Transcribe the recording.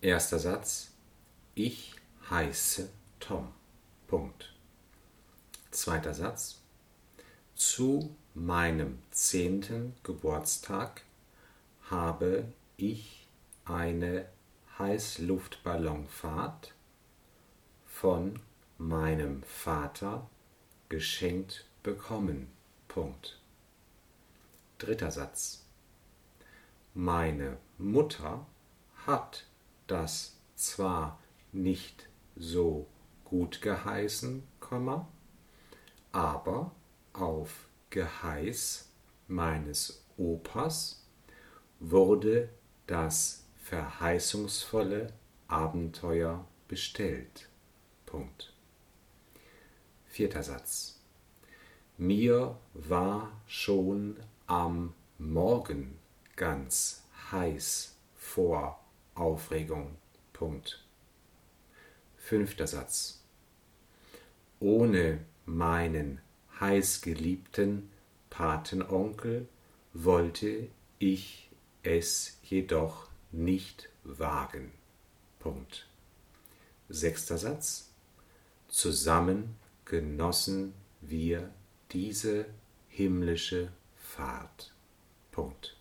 Erster Satz: Ich heiße Tom. Punkt. Zweiter Satz: Zu meinem 10. Geburtstag habe ich eine Heißluftballonfahrt von meinem Vater geschenkt bekommen. Punkt. Dritter Satz: Meine Mutter hat das zwar nicht so gut geheißen, aber auf Geheiß meines Opas wurde das verheißungsvolle Abenteuer bestellt. Punkt. Vierter Satz: Mir war schon am Morgen ganz heiß vor Aufregung. Punkt. Fünfter Satz: Ohne meinen heißgeliebten Patenonkel wollte ich es jedoch nicht wagen. Punkt. Sechster Satz: Zusammen genossen wir diese himmlische Fahrt. Punkt.